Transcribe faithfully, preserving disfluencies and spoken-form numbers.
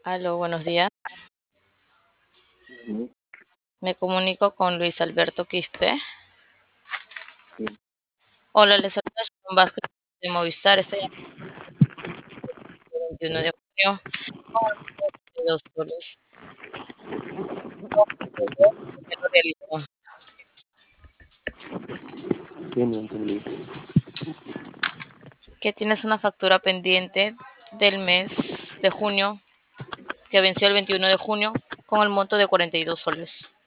Aló, buenos días. Sí, Me comunico con Luis Alberto Quispe. sí, Hola, les saluda Sharon Vázquez de Movistar. Estoy el veintiuno de junio con el dos soles. ¿Qué lo realizó? sí, no entendí. Que tienes una factura pendiente del mes de junio que venció el veintiuno de junio con el monto de cuarenta y dos soles.